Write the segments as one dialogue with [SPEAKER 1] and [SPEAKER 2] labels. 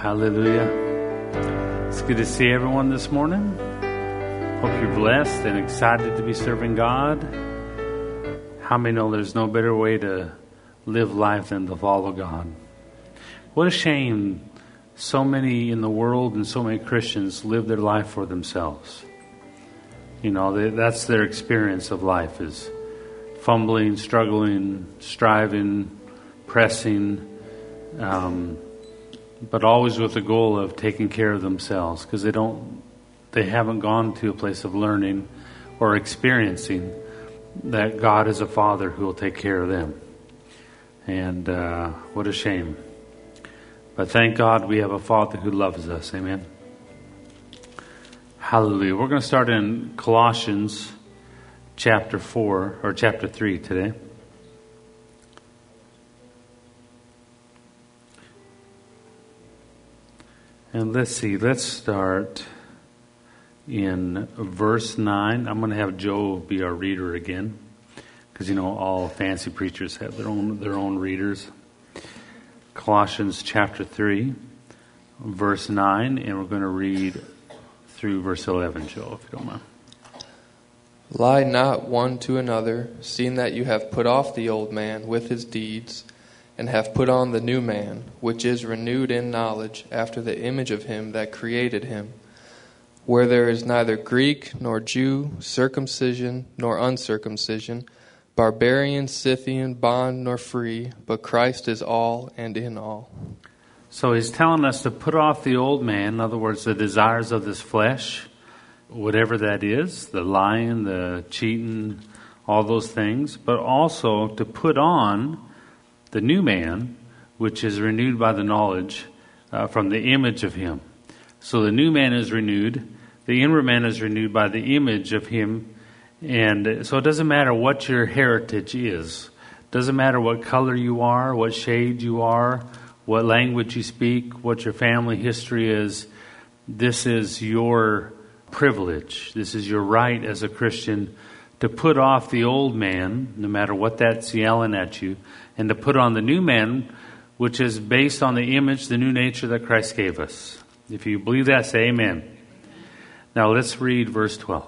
[SPEAKER 1] Hallelujah. It's good to see everyone this morning. Hope you're blessed and excited to be serving God. How many know there's no better way to live life than to follow God? What a shame so many in the world and so many Christians live their life for themselves. You know, that's their experience of life, is fumbling, struggling, striving, pressing, but always with the goal of taking care of themselves, because they haven't gone to a place of learning or experiencing that God is a Father who will take care of them. And what a shame. But thank God we have a Father who loves us. Amen. Hallelujah. We're going to start in Colossians chapter 4 or chapter 3 today. And let's start in verse 9. I'm going to have Joe be our reader again, because you know all fancy preachers have their own readers. Colossians chapter 3, verse 9, and we're going to read through verse 11, Joe, if you don't mind.
[SPEAKER 2] Lie not one to another, seeing that you have put off the old man with his deeds, and have put on the new man, which is renewed in knowledge after the image of him that created him, where there is neither Greek nor Jew, circumcision nor uncircumcision, barbarian, Scythian, bond nor free, but Christ is all and in all.
[SPEAKER 1] So he's telling us to put off the old man, in other words, the desires of this flesh, whatever that is, the lying, the cheating, all those things, but also to put on the new man, which is renewed by the knowledge from the image of him. So the new man is renewed. The inward man is renewed by the image of him. And so it doesn't matter what your heritage is. It doesn't matter what color you are, what shade you are, what language you speak, what your family history is. This is your privilege. This is your right as a Christian to put off the old man, no matter what that's yelling at you, and to put on the new man, which is based on the image, the new nature that Christ gave us. If you believe that, say amen. Now let's read verse 12.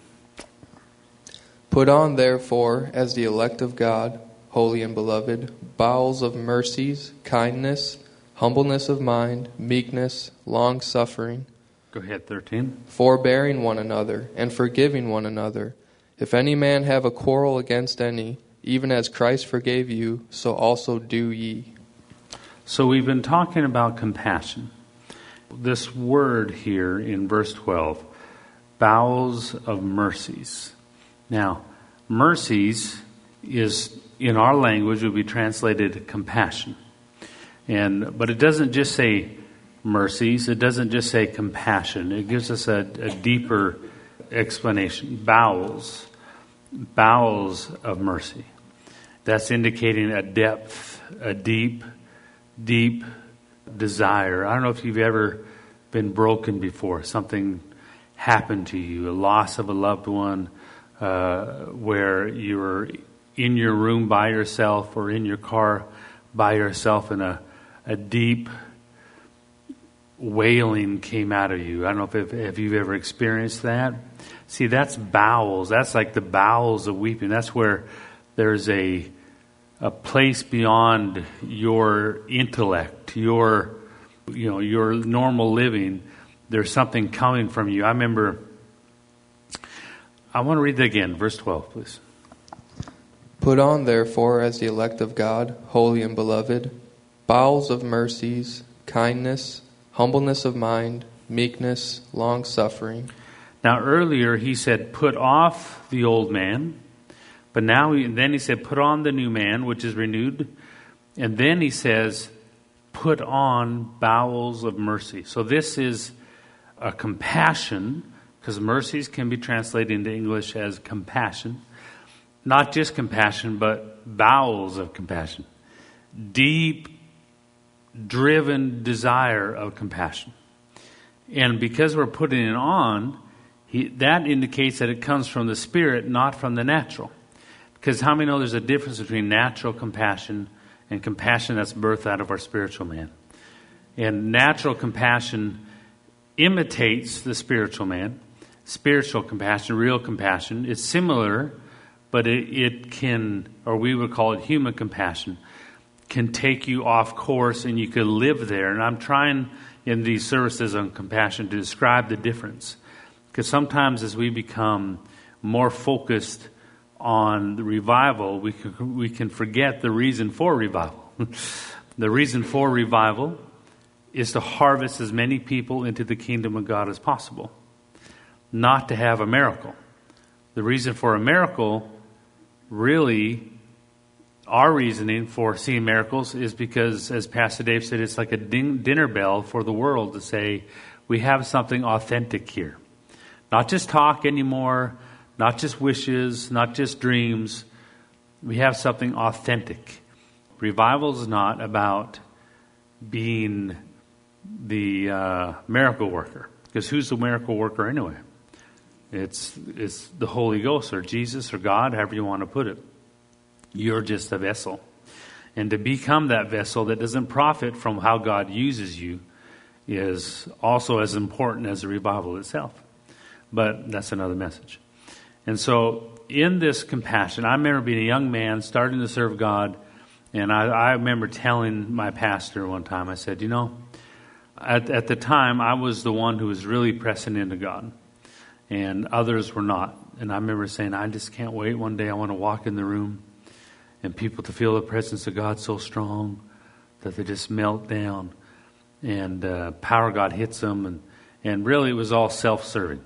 [SPEAKER 2] Put on, therefore, as the elect of God, holy and beloved, bowels of mercies, kindness, humbleness of mind, meekness, long-suffering.
[SPEAKER 1] Go ahead, 13.
[SPEAKER 2] Forbearing one another, and forgiving one another. If any man have a quarrel against any, even as Christ forgave you, so also do ye.
[SPEAKER 1] So we've been talking about compassion. This word here in verse 12, bowels of mercies. Now, mercies is, in our language, would be translated compassion. But it doesn't just say mercies. It doesn't just say compassion. It gives us a deeper explanation. Bowels of mercy. That's indicating a depth, a deep desire. I don't know if you've ever been broken before. Something happened to you, a loss of a loved one, where you were in your room by yourself or in your car by yourself, and a deep wailing came out of you. I don't know if you've ever experienced that. See, that's bowels. That's like the bowels of weeping. That's where there's a place beyond your intellect, your normal living. There's something coming from you. I want to read that again, verse 12, please.
[SPEAKER 2] Put on, therefore, as the elect of God, holy and beloved, bowels of mercies, kindness, humbleness of mind, meekness, long-suffering.
[SPEAKER 1] Now earlier he said, put off the old man, but then he said, put on the new man, which is renewed. And then he says, put on bowels of mercy. So this is a compassion, because mercies can be translated into English as compassion. Not just compassion, but bowels of compassion. Deep, driven desire of compassion. And because we're putting it on, that indicates that it comes from the Spirit, not from the natural. Because how many know there's a difference between natural compassion and compassion that's birthed out of our spiritual man? And natural compassion imitates the spiritual man. Spiritual compassion, real compassion, is similar, but it can, or we would call it human compassion, can take you off course and you could live there. And I'm trying in these services on compassion to describe the difference. Because sometimes as we become more focused on the revival, we can forget the reason for revival. The reason for revival is to harvest as many people into the kingdom of God as possible, not to have a miracle. The reason for a miracle, really, our reasoning for seeing miracles is because, as Pastor Dave said, it's like a dinner bell for the world to say, we have something authentic here. Not just talk anymore, not just wishes, not just dreams. We have something authentic. Revival is not about being the miracle worker. Because who's the miracle worker anyway? It's the Holy Ghost or Jesus or God, however you want to put it. You're just a vessel. And to become that vessel that doesn't profit from how God uses you is also as important as the revival itself. But that's another message. And so in this compassion, I remember being a young man starting to serve God, and I remember telling my pastor one time, I said, at the time I was the one who was really pressing into God, and others were not. And I remember saying, I just can't wait. One day I want to walk in the room and people to feel the presence of God so strong that they just melt down, and power of God hits them, and really it was all self-serving.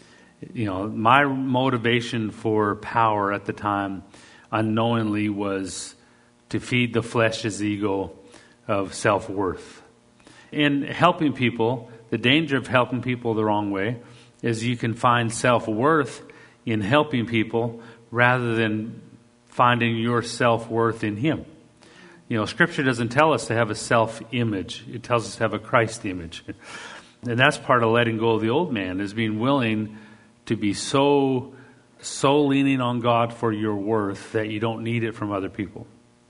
[SPEAKER 1] My motivation for power at the time unknowingly was to feed the flesh's ego of self-worth. In helping people, the danger of helping people the wrong way is you can find self-worth in helping people rather than finding your self-worth in Him. Scripture doesn't tell us to have a self-image. It tells us to have a Christ image. And that's part of letting go of the old man, is being willing to be so leaning on God for your worth that you don't need it from other people.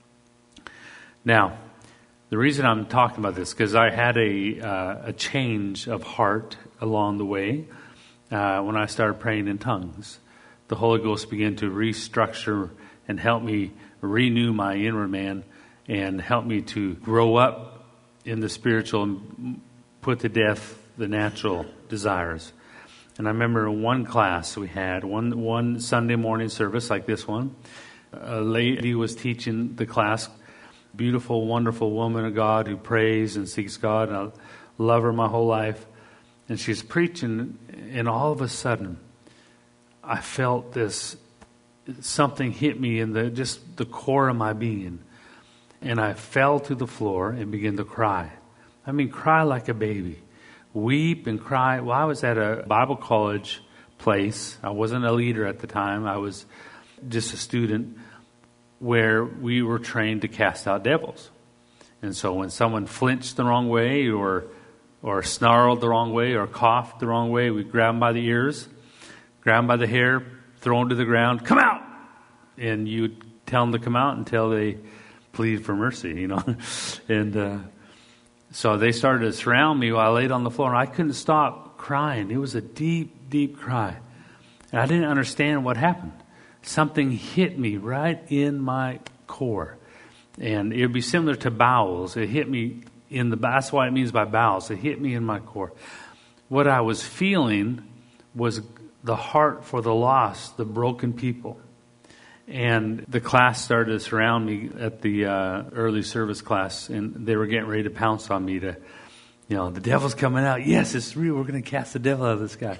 [SPEAKER 1] Now, the reason I'm talking about this, because I had a change of heart along the way when I started praying in tongues. The Holy Ghost began to restructure and help me renew my inner man and help me to grow up in the spiritual and put to death the natural desires. And I remember one class we had, one Sunday morning service like this one. A lady was teaching the class, beautiful, wonderful woman of God who prays and seeks God. And I love her my whole life. And she's preaching, and all of a sudden, I felt something hit me in the core of my being. And I fell to the floor and began to cry. I mean, cry like a baby. Weep and cry. Well, I was at a Bible college place. I wasn't a leader at the time. I was just a student where we were trained to cast out devils. And so when someone flinched the wrong way or snarled the wrong way or coughed the wrong way, we'd grab them by the ears, grab them by the hair, throw them to the ground, come out! And you'd tell them to come out until they plead for mercy, And so they started to surround me while I laid on the floor, and I couldn't stop crying. It was a deep, deep cry. And I didn't understand what happened. Something hit me right in my core. And it would be similar to bowels. It hit me that's what it means by bowels. It hit me in my core. What I was feeling was the heart for the lost, the broken people. And the class started to surround me at the early service class, and they were getting ready to pounce on me the devil's coming out. Yes, it's real. We're going to cast the devil out of this guy,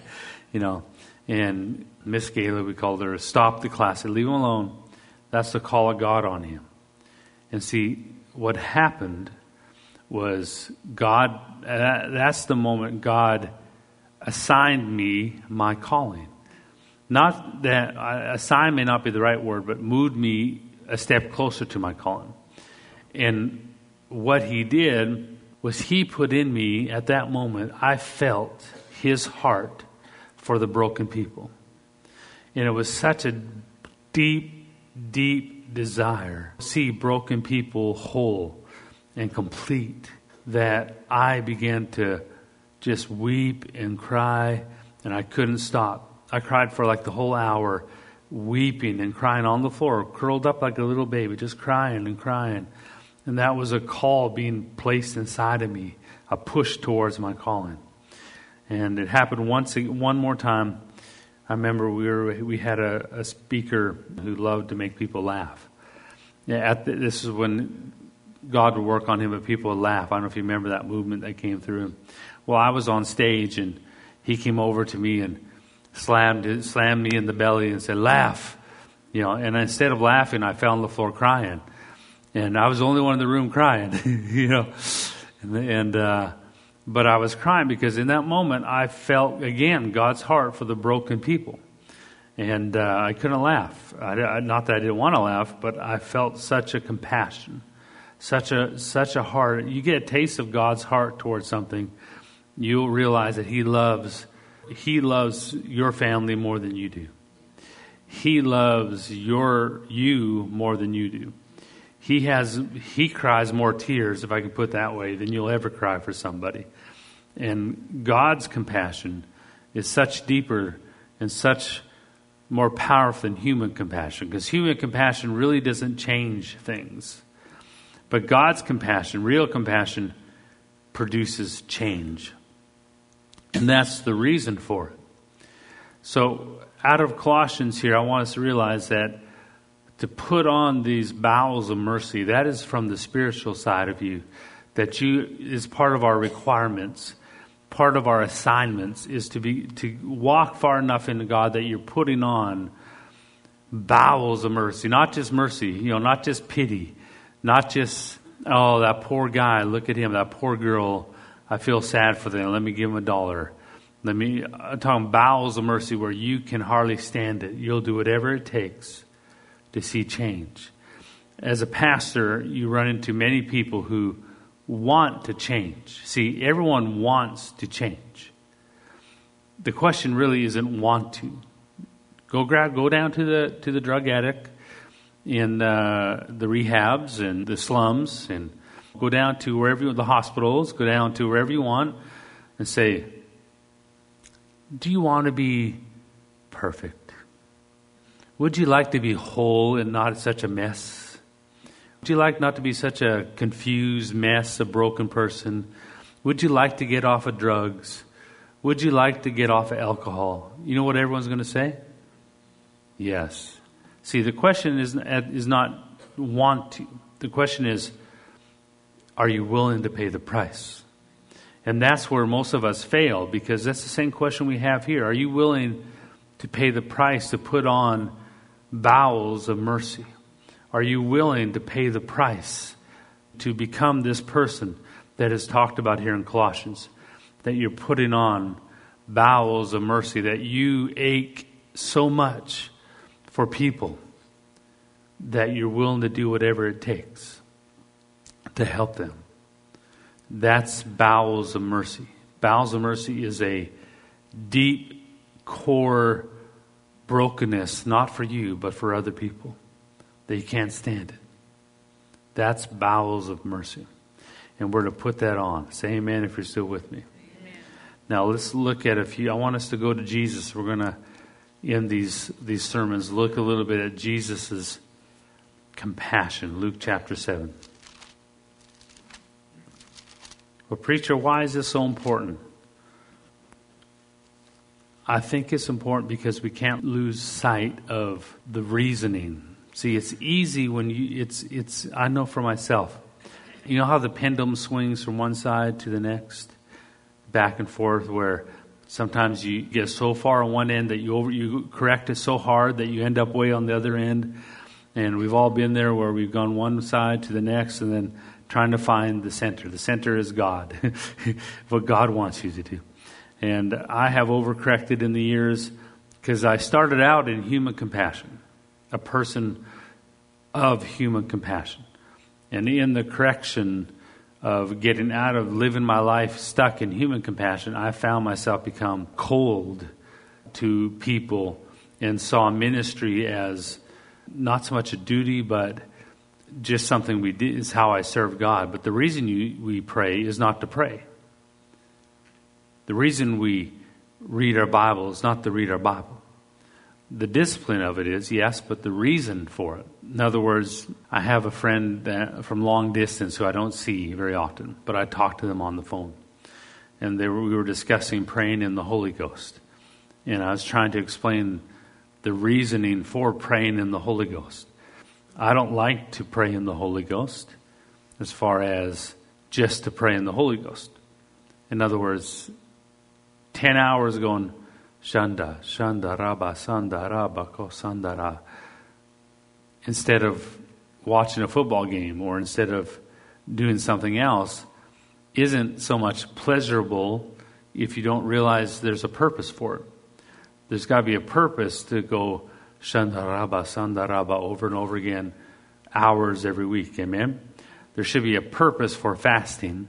[SPEAKER 1] And Miss Gayla, we called her, stopped the class and leave him alone. That's the call of God on him. And see, what happened was God, that's the moment God assigned me my calling. Not that, assign may not be the right word, but moved me a step closer to my calling. And what He did was He put in me, at that moment, I felt His heart for the broken people. And it was such a deep, deep desire to see broken people whole and complete that I began to just weep and cry, and I couldn't stop. I cried for like the whole hour, weeping and crying on the floor, curled up like a little baby, just crying and crying. And that was a call being placed inside of me, a push towards my calling. And it happened one more time. I remember we had a speaker who loved to make people laugh. This is when God would work on him, but people would laugh. I don't know if you remember that movement that came through him. Well, I was on stage, and he came over to me and slammed me in the belly and said, "Laugh." And instead of laughing, I fell on the floor crying. And I was the only one in the room crying, but I was crying because in that moment I felt, again, God's heart for the broken people. And I couldn't laugh. Not that I didn't want to laugh, but I felt such a compassion, such a heart. You get a taste of God's heart towards something, you'll realize that He loves your family more than you do. He loves you more than you do. He cries more tears, if I can put it that way, than you'll ever cry for somebody. And God's compassion is such deeper and such more powerful than human compassion, because human compassion really doesn't change things. But God's compassion, real compassion, produces change. And that's the reason for it. So out of Colossians here, I want us to realize that to put on these bowels of mercy, that is from the spiritual side of you. That is part of our requirements, part of our assignments, is to walk far enough into God that you're putting on bowels of mercy. Not just mercy, not just pity, not just, oh, that poor guy, look at him, that poor girl, I feel sad for them, let me give him $1. I'm talking bowels of mercy where you can hardly stand it. You'll do whatever it takes to see change. As a pastor, you run into many people who want to change. See, everyone wants to change. The question really isn't want to. Go down to the drug addict in the rehabs and the slums, and go down to wherever, the hospitals, go down to wherever you want, and say, do you want to be perfect? Would you like to be whole and not such a mess? Would you like not to be such a confused mess, a broken person? Would you like to get off of drugs? Would you like to get off of alcohol? You know what everyone's going to say? Yes. See, the question is not want to. The question is, are you willing to pay the price? And that's where most of us fail, because that's the same question we have here. Are you willing to pay the price to put on bowels of mercy? Are you willing to pay the price to become this person that is talked about here in Colossians? That you're putting on bowels of mercy, that you ache so much for people that you're willing to do whatever it takes to help them. That's bowels of mercy. Bowels of mercy is a deep core brokenness, not for you, but for other people, that you can't stand it. That's bowels of mercy. And we're to put that on. Say amen if you're still with me. Amen. Now let's look at a few. I want us to go to Jesus. We're going to, in these sermons, look a little bit at Jesus' compassion. Luke chapter 7. Well, preacher, why is this so important? I think it's important because we can't lose sight of the reasoning. See, it's easy when it's I know for myself. You know how the pendulum swings from one side to the next, back and forth, where sometimes you get so far on one end that you correct it so hard that you end up way on the other end. And we've all been there where we've gone one side to the next and then trying to find the center. The center is God, what God wants you to do. And I have overcorrected in the years because I started out in human compassion, a person of human compassion. And in the correction of getting out of living my life stuck in human compassion, I found myself become cold to people and saw ministry as not so much a duty, but just something we did. It's how I serve God. But the reason we pray is not to pray. The reason we read our Bible is not to read our Bible. The discipline of it is, yes, but the reason for it. In other words, I have a friend from long distance who I don't see very often, but I talk to them on the phone. And we were discussing praying in the Holy Ghost. And I was trying to explain the reasoning for praying in the Holy Ghost. I don't like to pray in the Holy Ghost as far as just to pray in the Holy Ghost. In other words, 10 hours going, Shanda, Shanda, Rabba, Sanda, Rabba, Ko, Sandara. Instead of watching a football game or instead of doing something else, isn't so much pleasurable if you don't realize there's a purpose for it. There's got to be a purpose to go Shandaraba, Sandaraba over and over again, hours every week. Amen? There should be a purpose for fasting.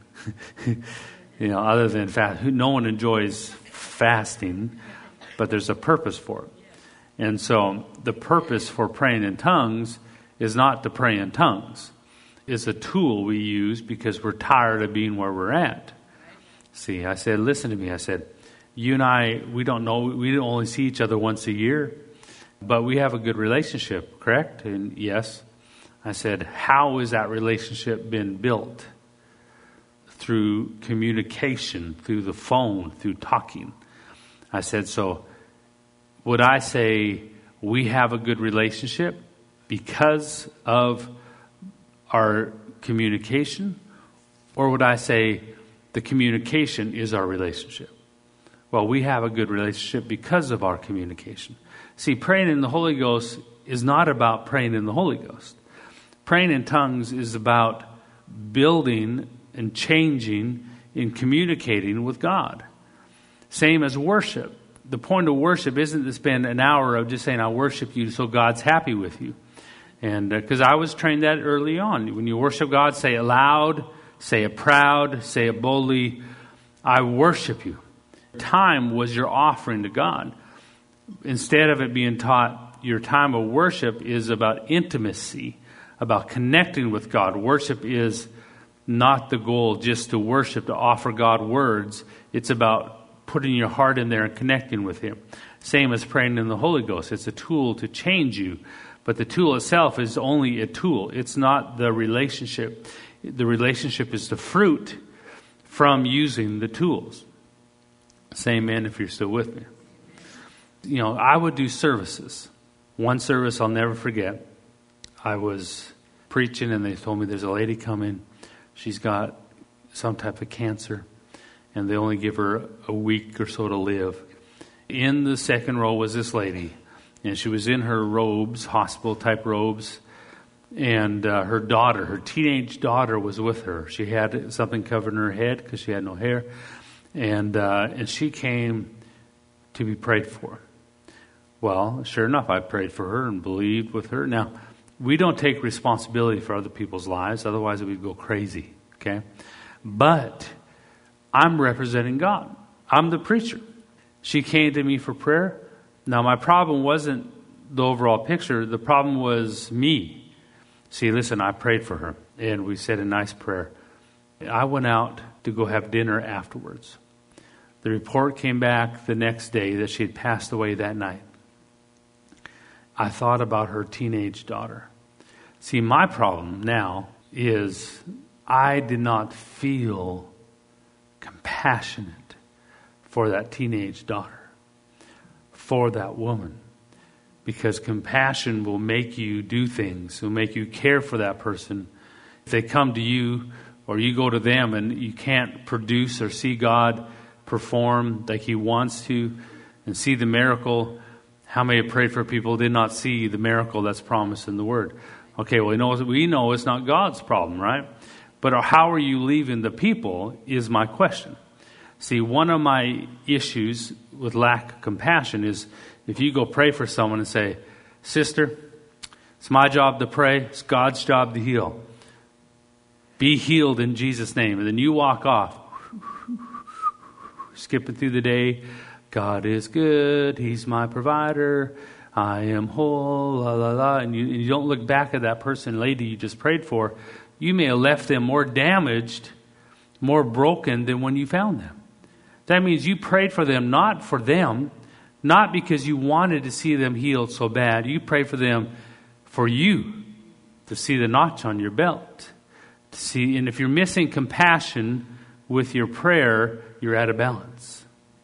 [SPEAKER 1] Other than fast. No one enjoys fasting, but there's a purpose for it. And so the purpose for praying in tongues is not to pray in tongues. It's a tool we use because we're tired of being where we're at. See, I said, listen to me. I said, you and I, we don't only see each other once a year, but we have a good relationship, correct? And yes. I said, how is that relationship been built? Through communication, through the phone, through talking. I said, so would I say we have a good relationship because of our communication? Or would I say the communication is our relationship? Well, we have a good relationship because of our communication. See, praying in the Holy Ghost is not about praying in the Holy Ghost. Praying in tongues is about building and changing and communicating with God. Same as worship. The point of worship isn't to spend an hour of just saying, I worship you so God's happy with you. And because I was trained that early on. When you worship God, say it loud, say it proud, say it boldly. I worship you. Time was your offering to God. Instead of it being taught, your time of worship is about intimacy, about connecting with God. Worship is not the goal just to worship, to offer God words. It's about putting your heart in there and connecting with Him. Same as praying in the Holy Ghost. It's a tool to change you. But the tool itself is only a tool. It's not the relationship. The relationship is the fruit from using the tools. Say amen if you're still with me. I would do services. One service I'll never forget. I was preaching and they told me there's a lady coming. She's got some type of cancer and they only give her a week or so to live. In the second row was this lady and she was in her robes, hospital type robes. And her daughter, her teenage daughter was with her. She had something covering her head because she had no hair. And she came to be prayed for. Well, sure enough, I prayed for her and believed with her. Now, we don't take responsibility for other people's lives. Otherwise, we'd go crazy. Okay? But I'm representing God. I'm the preacher. She came to me for prayer. Now, my problem wasn't the overall picture. The problem was me. See, listen, I prayed for her, and we said a nice prayer. I went out to go have dinner afterwards. The report came back the next day that she had passed away that night. I thought about her teenage daughter. See, my problem now is I did not feel compassionate for that teenage daughter, for that woman. Because compassion will make you do things, will make you care for that person. If they come to you or you go to them and you can't produce or see God perform like He wants to and see the miracle, how many have prayed for people who did not see the miracle that's promised in the Word? Okay, well, we know it's not God's problem, right? But how are you leaving the people is my question. See, one of my issues with lack of compassion is if you go pray for someone and say, sister, it's my job to pray, it's God's job to heal. Be healed in Jesus' name. And then you walk off, skipping through the day. God is good, He's my provider. I am whole, la, la, la, and you don't look back at that person, lady you just prayed for, you may have left them more damaged, more broken than when you found them. That means you prayed for them, not because you wanted to see them healed so bad. You prayed for them for you, to see the notch on your belt. To see, and if you're missing compassion with your prayer, you're out of balance.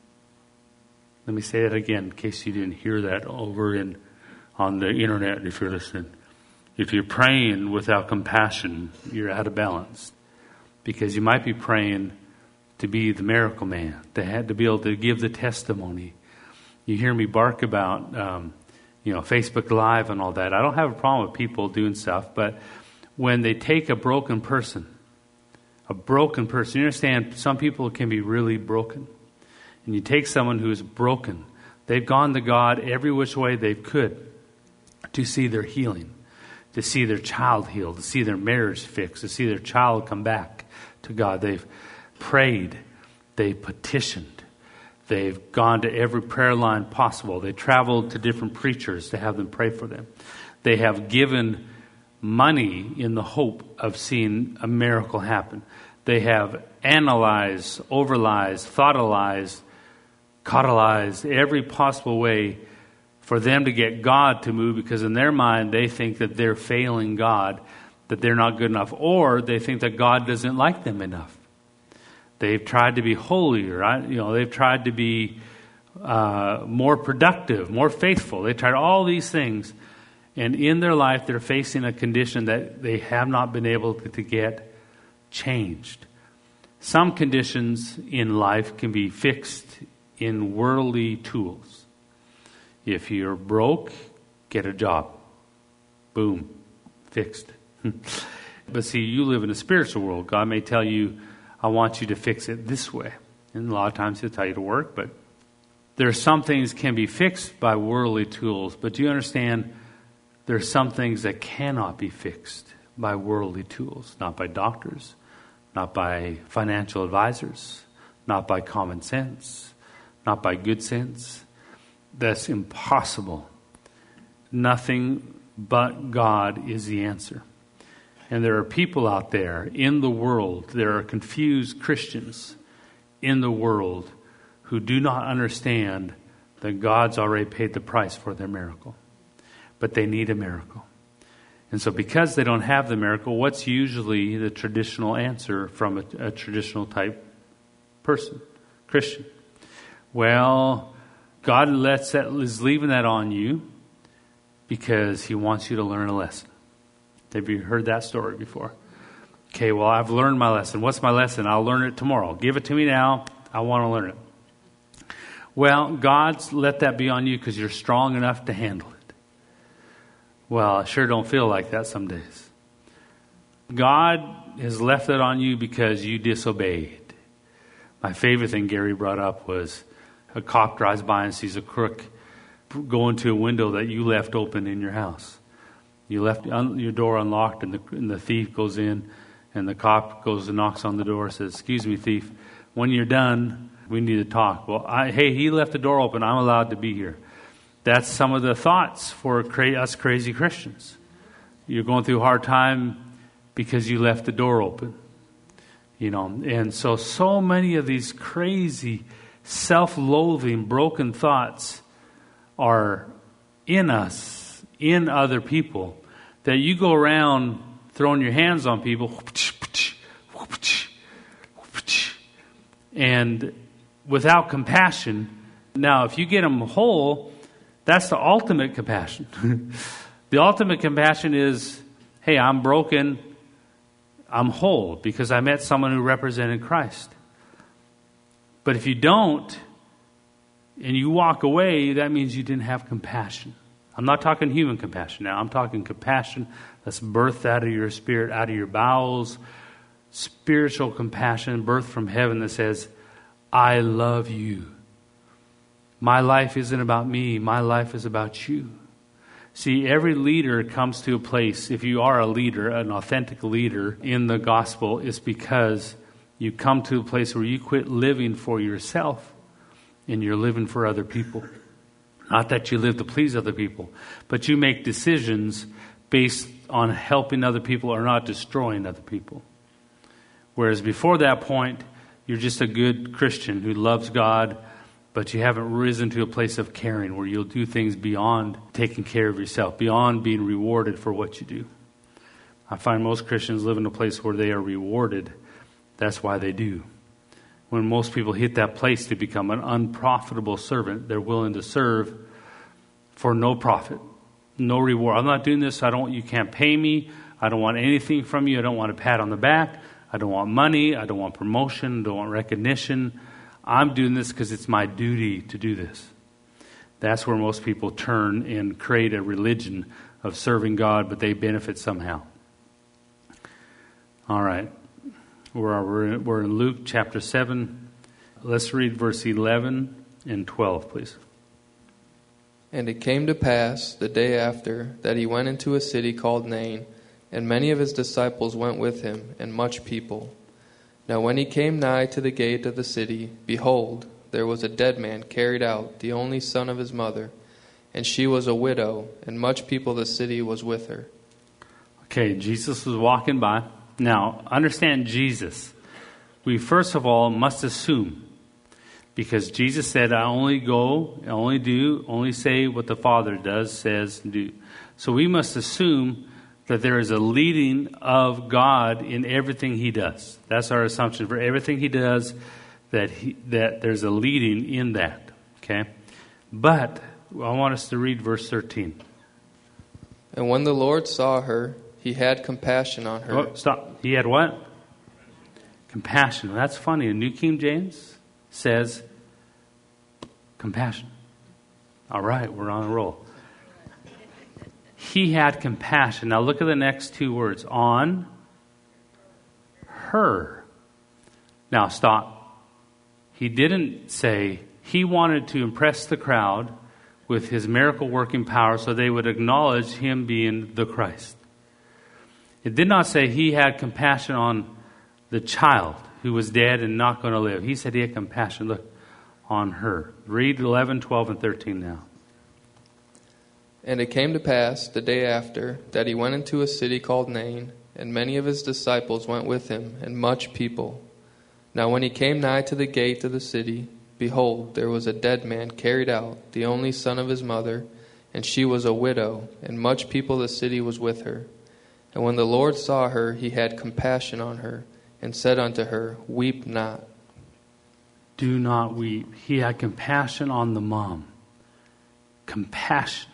[SPEAKER 1] Let me say that again in case you didn't hear that over on the internet if you're listening. If you're praying without compassion, you're out of balance. Because you might be praying to be the miracle man, to be able to give the testimony. You hear me bark about, Facebook Live and all that. I don't have a problem with people doing stuff, but when they take a broken person, you understand some people can be really broken. And you take someone who is broken. They've gone to God every which way they could to see their healing, to see their child healed, to see their marriage fixed, to see their child come back to God. They've prayed. They've petitioned. They've gone to every prayer line possible. They traveled to different preachers to have them pray for them. They have given money in the hope of seeing a miracle happen. They have analyzed, overanalyzed, thoughtalized, cautelized every possible way for them to get God to move, because in their mind they think that they're failing God, that they're not good enough, or they think that God doesn't like them enough. They've tried to be holier, they've tried to be more productive, more faithful. They tried all these things, and in their life they're facing a condition that they have not been able to get changed. Some conditions in life can be fixed in worldly tools. If you're broke, get a job. Boom. Fixed. But see, you live in a spiritual world. God may tell you, I want you to fix it this way. And a lot of times He'll tell you to work, but there are some things can be fixed by worldly tools. But do you understand there are some things that cannot be fixed by worldly tools? Not by doctors, not by financial advisors, not by common sense, not by good sense. That's impossible. Nothing but God is the answer. And there are people out there in the world, there are confused Christians in the world who do not understand that God's already paid the price for their miracle. But they need a miracle. And so because they don't have the miracle, what's usually the traditional answer from a traditional type person, Christian? Well, God is leaving that on you because He wants you to learn a lesson. Have you heard that story before? Okay, well, I've learned my lesson. What's my lesson? I'll learn it tomorrow. Give it to me now. I want to learn it. Well, God's let that be on you because you're strong enough to handle it. Well, I sure don't feel like that some days. God has left it on you because you disobeyed. My favorite thing Gary brought up was a cop drives by and sees a crook go into a window that you left open in your house. You left your door unlocked, and the thief goes in, and the cop goes and knocks on the door and says, "Excuse me, thief, when you're done, we need to talk." Well, hey, he left the door open. I'm allowed to be here. That's some of the thoughts for us crazy Christians. You're going through a hard time because you left the door open. And so many of these crazy, self-loathing, broken thoughts are in us, in other people, that you go around throwing your hands on people, and without compassion. Now, if you get them whole, that's the ultimate compassion. The ultimate compassion is, hey, I'm broken, I'm whole, because I met someone who represented Christ. But if you don't, and you walk away, that means you didn't have compassion. I'm not talking human compassion now. I'm talking compassion that's birthed out of your spirit, out of your bowels. Spiritual compassion birthed from heaven that says, I love you. My life isn't about me. My life is about you. See, every leader comes to a place, if you are a leader, an authentic leader in the gospel, it's because you come to a place where you quit living for yourself and you're living for other people. Not that you live to please other people, but you make decisions based on helping other people or not destroying other people. Whereas before that point, you're just a good Christian who loves God, but you haven't risen to a place of caring where you'll do things beyond taking care of yourself, beyond being rewarded for what you do. I find most Christians live in a place where they are rewarded. That's why they do. When most people hit that place to become an unprofitable servant, they're willing to serve for no profit, no reward. I'm not doing this. You can't pay me. I don't want anything from you. I don't want a pat on the back. I don't want money. I don't want promotion. I don't want recognition. I'm doing this because it's my duty to do this. That's where most people turn and create a religion of serving God, but they benefit somehow. All right. We're in Luke chapter 7. Let's read verse 11 and 12, please.
[SPEAKER 2] And it came to pass the day after that he went into a city called Nain, and many of his disciples went with him, and much people. Now when he came nigh to the gate of the city, behold, there was a dead man carried out, the only son of his mother, and she was a widow, and much people of the city was with her.
[SPEAKER 1] Okay, Jesus was walking by. Now, understand Jesus. We first of all must assume, because Jesus said, I only go, I only do, only say what the Father does, says, and do. So we must assume that there is a leading of God in everything he does. That's our assumption. For everything he does, that there's a leading in that. Okay? But I want us to read verse 13.
[SPEAKER 2] And when the Lord saw her, he had compassion on her.
[SPEAKER 1] Oh, stop. He had what? Compassion. That's funny. The New King James says compassion. All right, we're on a roll. He had compassion. Now look at the next two words. On her. Now stop. He didn't say he wanted to impress the crowd with his miracle working power so they would acknowledge him being the Christ. It did not say he had compassion on the child who was dead and not going to live. He said he had compassion, look, on her. Read 11, 12, and 13 now.
[SPEAKER 2] And it came to pass the day after that he went into a city called Nain, and many of his disciples went with him, and much people. Now when he came nigh to the gate of the city, behold, there was a dead man carried out, the only son of his mother, and she was a widow, and much people of the city was with her. And when the Lord saw her, he had compassion on her, and said unto her, Weep not.
[SPEAKER 1] Do not weep. He had compassion on the mom. Compassion.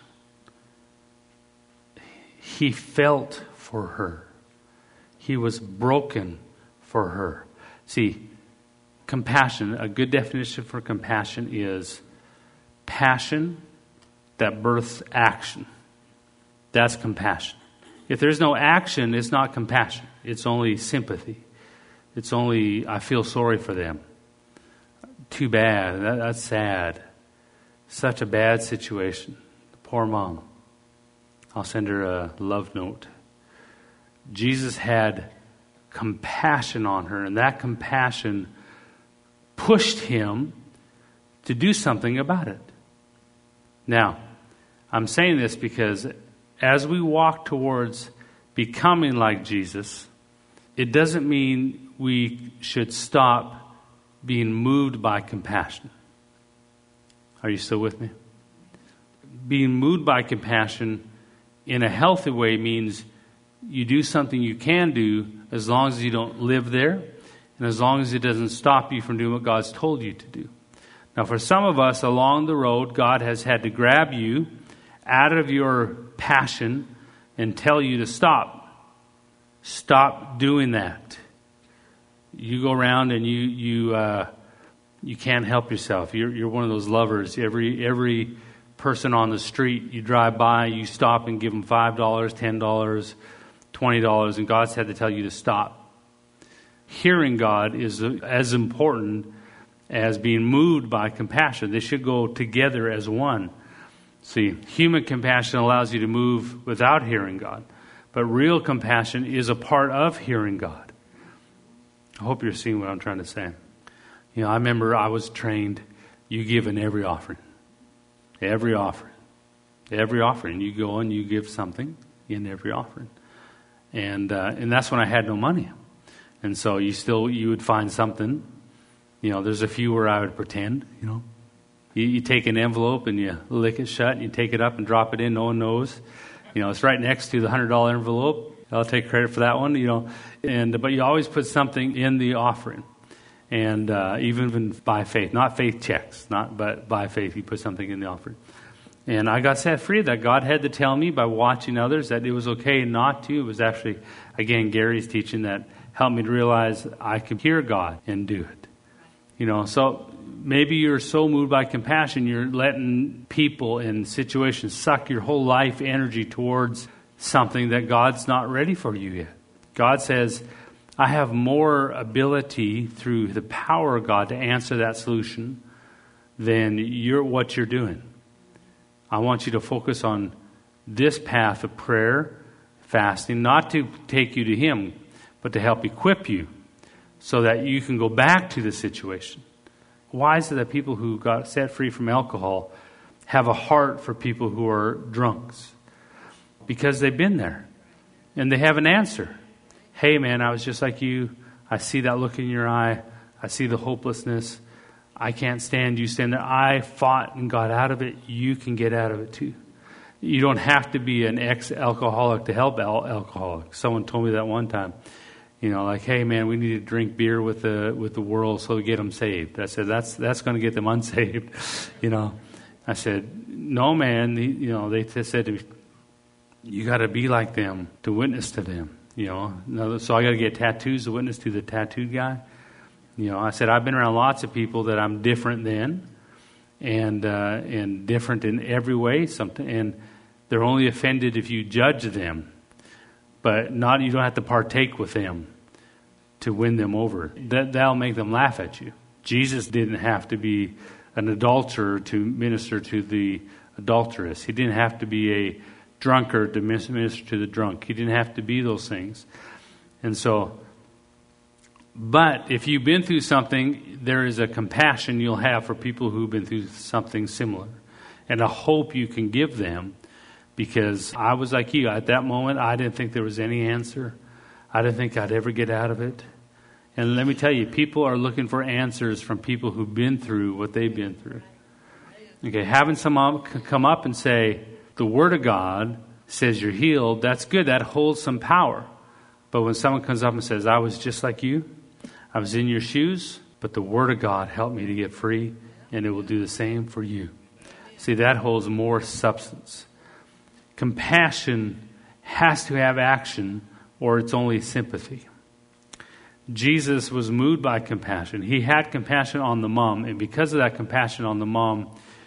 [SPEAKER 1] He felt for her. He was broken for her. See, compassion, a good definition for compassion is passion that births action. That's compassion. If there's no action, it's not compassion. It's only sympathy. It's only, I feel sorry for them. Too bad. That's sad. Such a bad situation. Poor mom. I'll send her a love note. Jesus had compassion on her, and that compassion pushed him to do something about it. Now, I'm saying this because as we walk towards becoming like Jesus, it doesn't mean we should stop being moved by compassion. Are you still with me? Being moved by compassion in a healthy way means you do something you can do as long as you don't live there and as long as it doesn't stop you from doing what God's told you to do. Now, for some of us along the road, God has had to grab you out of your passion and tell you to stop. Stop doing that. You go around and you can't help yourself. You're one of those lovers. Every person on the street you drive by, you stop and give them $5, $10, $20, and God's had to tell you to stop. Hearing God is as important as being moved by compassion. They should go together as one. See, human compassion allows you to move without hearing God, but real compassion is a part of hearing God. I hope you're seeing what I'm trying to say. You know, I remember I was trained, you give in every offering. Every offering. Every offering. You go and you give something in every offering. And that's when I had no money. And so you would find something. There's a few where I would pretend, You take an envelope and you lick it shut, and you take it up and drop it in, no one knows. It's right next to the $100 envelope. I'll take credit for that one, but you always put something in the offering. And even by faith, not faith checks, but by faith, you put something in the offering. And I got set free that God had to tell me by watching others that it was okay not to. It was actually, again, Gary's teaching that helped me to realize I could hear God and do it. So maybe you're so moved by compassion, you're letting people and situations suck your whole life energy towards something that God's not ready for you yet. God says, I have more ability through the power of God to answer that solution than what you're doing. I want you to focus on this path of prayer, fasting, not to take you to Him, but to help equip you so that you can go back to the situation. Why is it that people who got set free from alcohol have a heart for people who are drunks? Because they've been there and they have an answer. Hey man, I was just like you. I see that look in your eye. I see the hopelessness. I can't stand you standing there. I fought and got out of it. You can get out of it too. You don't have to be an ex-alcoholic to help alcoholics. Someone told me that one time. Hey man, we need to drink beer with the world so we get them saved. I said, that's going to get them unsaved. I said, no man. They said to me, you got to be like them to witness to them. So I got to get tattoos to witness to the tattooed guy. I said, I've been around lots of people that I'm different than, and different in every way. And they're only offended if you judge them, but you don't have to partake with them to win them over. That'll make them laugh at you. Jesus didn't have to be an adulterer to minister to the adulteress. He didn't have to be a drunkard to minister to the drunk. He didn't have to be those things. And so, but if you've been through something, there is a compassion you'll have for people who've been through something similar. And a hope you can give them, because I was like you. At that moment, I didn't think there was any answer. I didn't think I'd ever get out of it. And let me tell you, people are looking for answers from people who've been through what they've been through. Okay, having someone come up and say, the Word of God says you're healed, that's good. That holds some power. But when someone comes up and says, I was just like you, I was in your shoes, but the Word of God helped me to get free, and it will do the same for you. See, that holds more substance. Compassion has to have action, or it's only sympathy. Jesus was moved by compassion. He had compassion on the mom, and because of that compassion on the mom,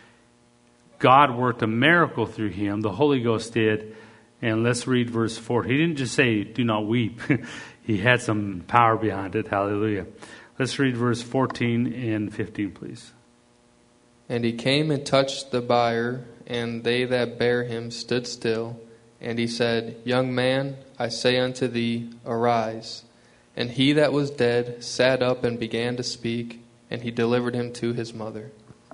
[SPEAKER 1] God worked a miracle through him. The Holy Ghost did. And let's read verse 4. He didn't just say, do not weep. He had some power behind it. Hallelujah. Let's read verse 14 and 15, please.
[SPEAKER 2] And he came and touched the bier, and they that bare him stood still. And he said, Young man, I say unto thee, arise. And he that was dead sat up and began to speak, and he delivered him to his mother.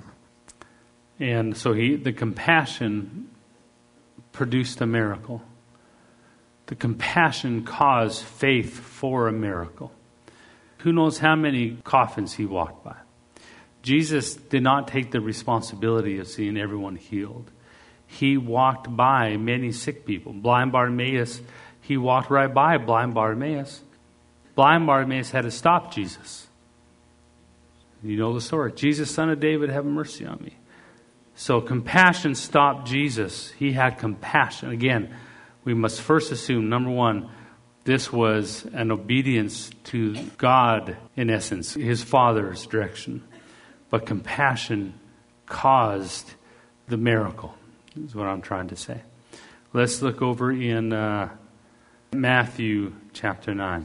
[SPEAKER 1] And so the compassion produced a miracle. The compassion caused faith for a miracle. Who knows how many coffins he walked by. Jesus did not take the responsibility of seeing everyone healed. He walked by many sick people. Blind Bartimaeus, he walked right by blind Bartimaeus. Blind Bartimaeus had to stop Jesus. You know the story. Jesus, Son of David, have mercy on me. So compassion stopped Jesus. He had compassion. Again, we must first assume, number one, this was an obedience to God, in essence, his Father's direction. But compassion caused the miracle, is what I'm trying to say. Let's look over in Matthew chapter 9.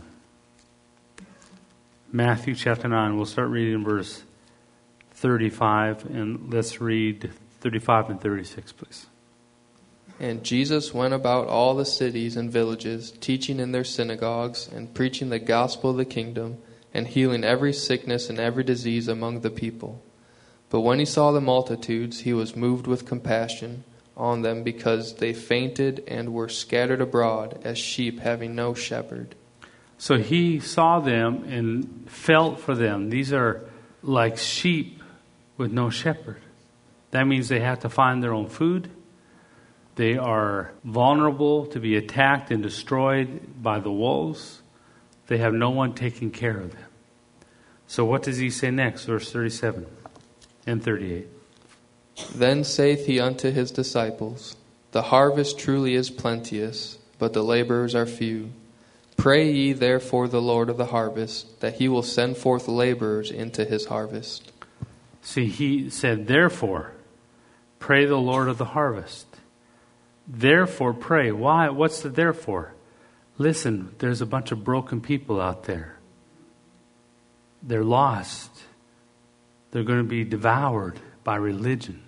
[SPEAKER 1] Matthew chapter 9. We'll start reading verse 35, and let's read 35 and 36, please.
[SPEAKER 2] And Jesus went about all the cities and villages, teaching in their synagogues, and preaching the gospel of the kingdom, and healing every sickness and every disease among the people. But when he saw the multitudes, he was moved with compassion on them, because they fainted and were scattered abroad as sheep having no shepherd.
[SPEAKER 1] So he saw them and felt for them. These are like sheep with no shepherd. That means they have to find their own food. They are vulnerable to be attacked and destroyed by the wolves. They have no one taking care of them. So what does he say next? Verse 37 and 38.
[SPEAKER 2] Then saith he unto his disciples, The harvest truly is plenteous, but the laborers are few. Pray ye therefore the Lord of the harvest, that he will send forth laborers into his harvest.
[SPEAKER 1] See, he said, therefore, pray the Lord of the harvest. Therefore, pray. Why? What's the therefore? Listen, there's a bunch of broken people out there. They're lost. They're going to be devoured by religion.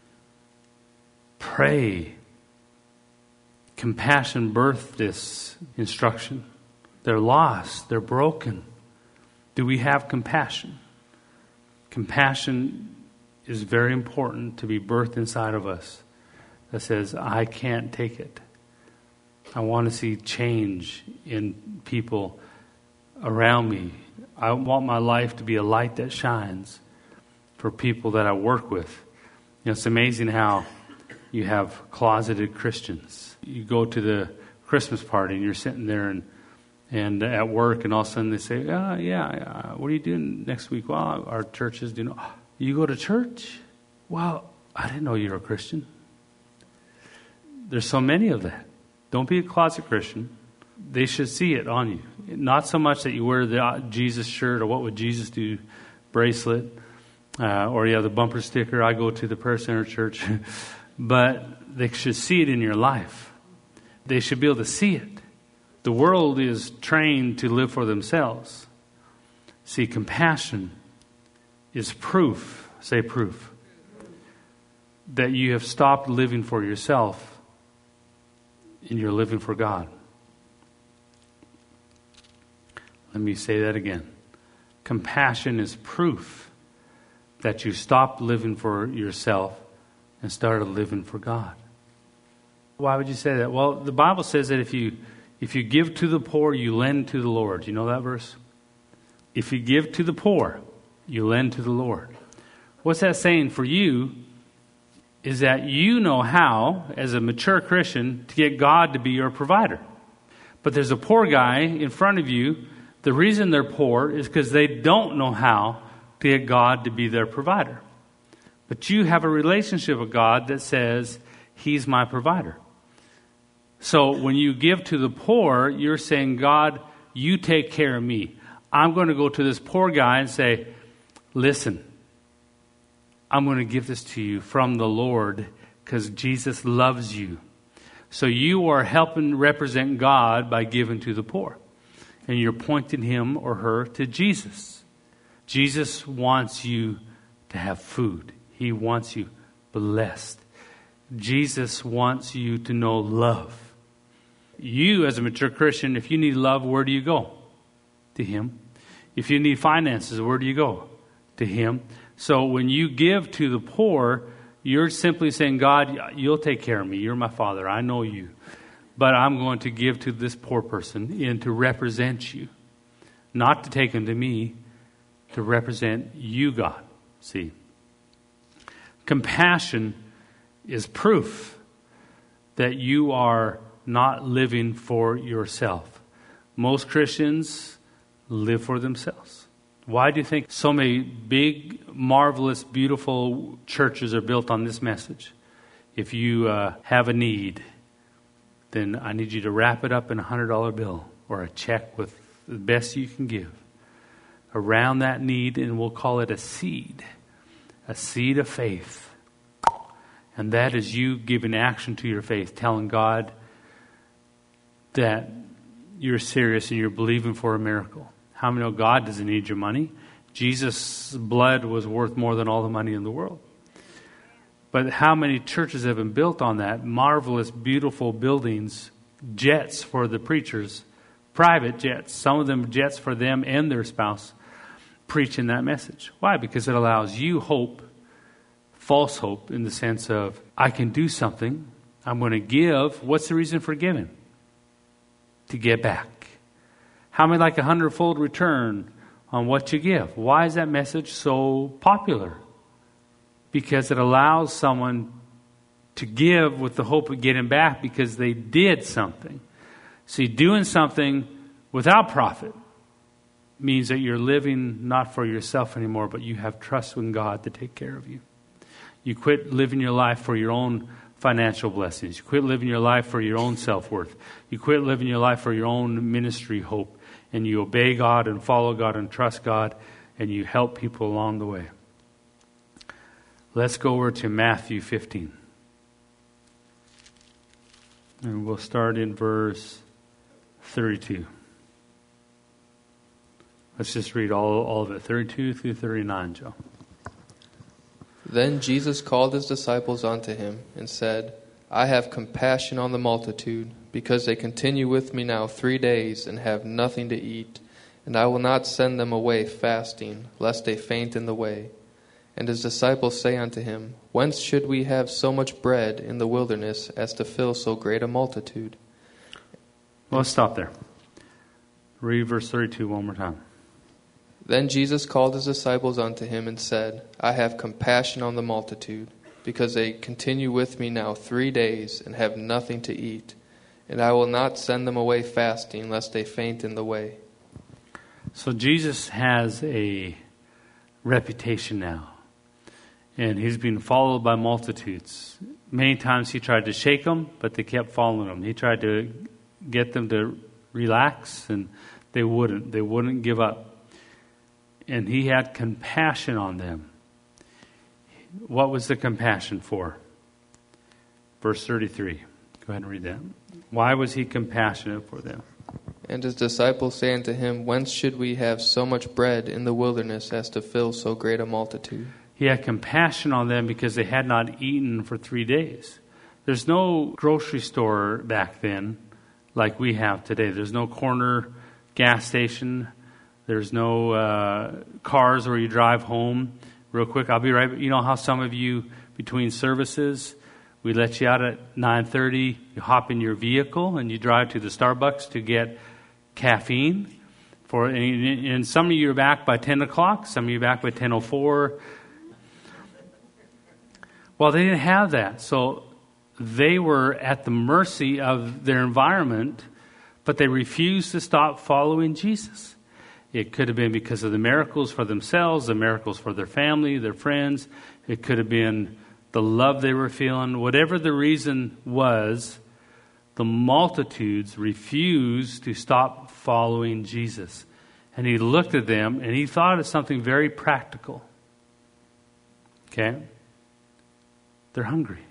[SPEAKER 1] Pray. Compassion birthed this instruction. They're lost. They're broken. Do we have compassion? Compassion is very important to be birthed inside of us. That says, I can't take it. I want to see change in people around me. I want my life to be a light that shines for people that I work with. You know, it's amazing how you have closeted Christians. You go to the Christmas party and you're sitting there and at work, and all of a sudden they say, what are you doing next week? Well, our church is doing. You go to church? Well, I didn't know you were a Christian. There's so many of that. Don't be a closet Christian. They should see it on you. Not so much that you wear the Jesus shirt or what would Jesus do bracelet, or you have the bumper sticker, I go to the Prayer Center Church. But they should see it in your life. They should be able to see it. The world is trained to live for themselves. See, compassion is proof, say proof, that you have stopped living for yourself and you're living for God. Let me say that again. Compassion is proof that you stopped living for yourself and started living for God. Why would you say that? Well, the Bible says that if you give to the poor, you lend to the Lord. You know that verse? If you give to the poor, you lend to the Lord. What's that saying for you is that you know how, as a mature Christian, to get God to be your provider. But there's a poor guy in front of you. The reason they're poor is because they don't know how to get God to be their provider. But you have a relationship with God that says, He's my provider. So when you give to the poor, you're saying, God, you take care of me. I'm going to go to this poor guy and say, listen, I'm going to give this to you from the Lord because Jesus loves you. So you are helping represent God by giving to the poor. And you're pointing him or her to Jesus. Jesus wants you to have food. He wants you blessed. Jesus wants you to know love. You, as a mature Christian, if you need love, where do you go? To Him. If you need finances, where do you go? To Him. So when you give to the poor, you're simply saying, God, you'll take care of me. You're my Father. I know you. But I'm going to give to this poor person and to represent you. Not to take him to me, to represent you, God. See? Compassion is proof that you are not living for yourself. Most Christians live for themselves. Why do you think so many big, marvelous, beautiful churches are built on this message? If you have a need, then I need you to wrap it up in a $100 bill or a check with the best you can give around that need, and we'll call it a seed of faith. And that is you giving action to your faith, telling God that you're serious and you're believing for a miracle. How many know God doesn't need your money? Jesus' blood was worth more than all the money in the world. But how many churches have been built on that? Marvelous, beautiful buildings, jets for the preachers, private jets, some of them jets for them and their spouse, preaching that message. Why? Because it allows you hope false hope in the sense of, I can do something, I'm going to give. What's the reason for giving? To get back. How many like 100-fold return on what you give? Why is that message so popular? Because it allows someone to give with the hope of getting back because they did something. See, doing something without profit means that you're living not for yourself anymore, but you have trust in God to take care of you. You quit living your life for your own financial blessings. You quit living your life for your own self-worth. You quit living your life for your own ministry hope. And you obey God and follow God and trust God, and you help people along the way. Let's go over to Matthew 15. And we'll start in verse 32. Let's just read all of it, 32 through 39, Joe.
[SPEAKER 2] Then Jesus called his disciples unto him and said, I have compassion on the multitude, because they continue with me now 3 days and have nothing to eat, and I will not send them away fasting, lest they faint in the way. And his disciples say unto him, Whence should we have so much bread in the wilderness as to fill so great a multitude?
[SPEAKER 1] Well, let's stop there. Read verse 32 one more time.
[SPEAKER 2] Then Jesus called his disciples unto him and said, I have compassion on the multitude, because they continue with me now 3 days and have nothing to eat, and I will not send them away fasting, lest they faint in the way.
[SPEAKER 1] So Jesus has a reputation now, and he's been followed by multitudes. Many times he tried to shake them, but they kept following him. He tried to get them to relax, and they wouldn't. They wouldn't give up. And he had compassion on them. What was the compassion for? Verse 33. Go ahead and read that. Why was he compassionate for them?
[SPEAKER 2] And his disciples say unto him, Whence should we have so much bread in the wilderness as to fill so great a multitude?
[SPEAKER 1] He had compassion on them because they had not eaten for 3 days. There's no grocery store back then like we have today. There's no corner gas station. There's no cars where you drive home. Real quick, I'll be right back. You know how some of you, between services, we let you out at 9:30. You hop in your vehicle and you drive to the Starbucks to get caffeine. And some of you are back by 10 o'clock. Some of you are back by 10:04. Well, they didn't have that. So they were at the mercy of their environment, but they refused to stop following Jesus. It could have been because of the miracles for themselves, the miracles for their family, their friends. It could have been the love they were feeling. Whatever the reason was, the multitudes refused to stop following Jesus. And he looked at them and he thought of something very practical. Okay? They're hungry.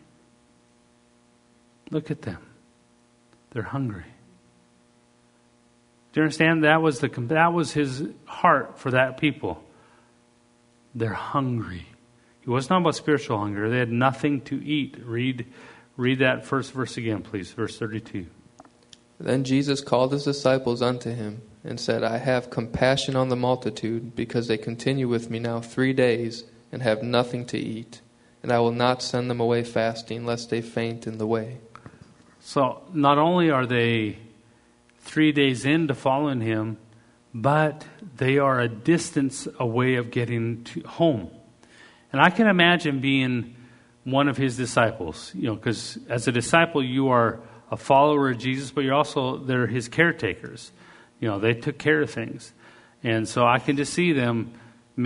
[SPEAKER 1] Look at them. They're hungry. Do you understand? That was his heart for that people. They're hungry. He wasn't talking about spiritual hunger. They had nothing to eat. Read that first verse again, please. Verse 32.
[SPEAKER 2] Then Jesus called his disciples unto him and said, I have compassion on the multitude, because they continue with me now 3 days and have nothing to eat. And I will not send them away fasting, lest they faint in the way.
[SPEAKER 1] So not only are they 3 days into following him, but they are a distance away of getting to home. And I can imagine being one of his disciples, because as a disciple you are a follower of Jesus, but they're his caretakers. They took care of things. And so I can just see them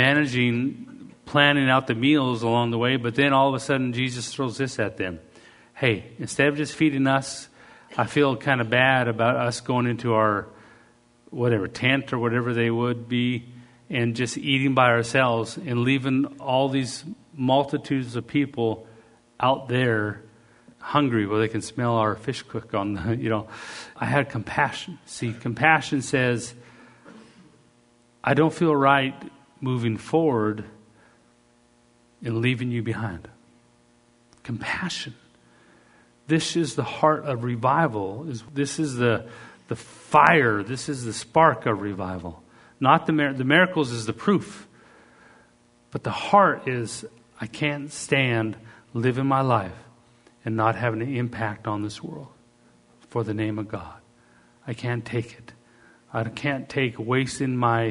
[SPEAKER 1] planning out the meals along the way, but then all of a sudden Jesus throws this at them. Hey, instead of just feeding us, I feel kind of bad about us going into our tent or whatever they would be and just eating by ourselves and leaving all these multitudes of people out there hungry where they can smell our fish cook on the, I had compassion. See, compassion says, I don't feel right moving forward and leaving you behind. Compassion. This is the heart of revival. This is the fire. This is the spark of revival. Not the miracles is the proof. But the heart is, I can't stand living my life and not having an impact on this world for the name of God. I can't take it. I can't take wasting my